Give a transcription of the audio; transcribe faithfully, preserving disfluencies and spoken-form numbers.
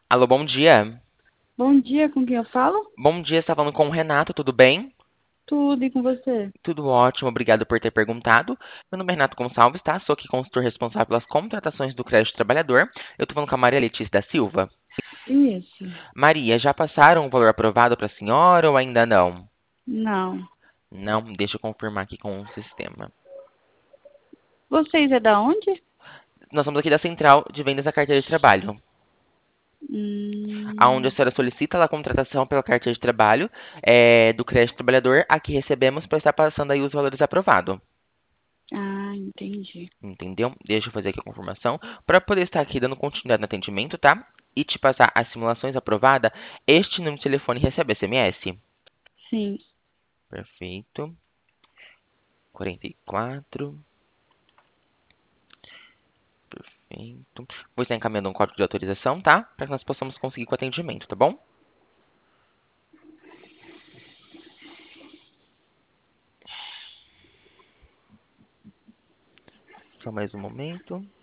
Alô, bom dia. Bom dia, com quem eu falo? Bom dia, você está falando com o Renato, tudo bem? Tudo e com você? Tudo ótimo, obrigado por ter perguntado. Meu nome é Renato Gonçalves, tá? Sou aqui consultor responsável pelas contratações do crédito trabalhador. Eu tô falando com a Maria Letícia da Silva. Isso. Maria, já passaram o valor aprovado para a senhora ou ainda não? Não. Não, deixa eu confirmar aqui com o sistema. Vocês é da onde? Nós somos aqui da Central de Vendas da Carteira de Trabalho, aonde a Hum, senhora solicita a contratação pela carteira de trabalho é, do crédito trabalhador. Aqui recebemos para estar passando aí os valores aprovados. ah, entendi. Entendeu? Deixa eu fazer aqui a confirmação. Para poder estar aqui dando continuidade no atendimento, tá? E te passar as simulações aprovadas, este número de telefone recebe S M S? Sim. Perfeito. quarenta e quatro. Perfeito. Vou estar encaminhando um código de autorização, tá? Para que nós possamos conseguir com o atendimento, tá bom? Só mais um momento.